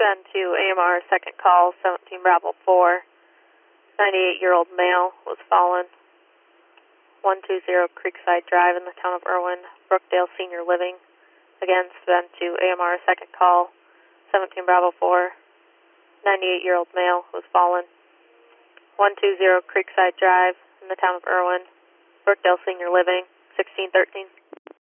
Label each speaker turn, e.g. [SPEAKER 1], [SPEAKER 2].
[SPEAKER 1] Sven to AMR second call, 17 Bravo 4. 98-year-old male was fallen. 120 Creekside Drive in the town of Irwin, Brookdale Senior Living. Again, Sven to AMR second call, 17 Bravo 4. 98-year-old male was fallen. 120 Creekside Drive in the town of Irwin, Brookdale Senior Living, 1613.